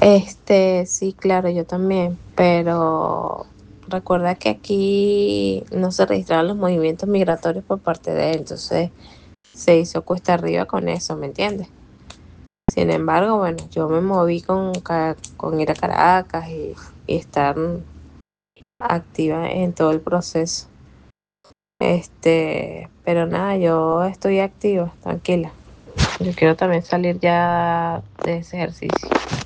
Sí, claro, yo también, pero recuerda que aquí no se registraban los movimientos migratorios por parte de él, entonces se hizo cuesta arriba con eso, ¿me entiendes? Sin embargo, bueno, yo me moví con ir a Caracas y estar activa en todo el proceso. Pero nada, yo estoy activa, tranquila. Yo quiero también salir ya de ese ejercicio.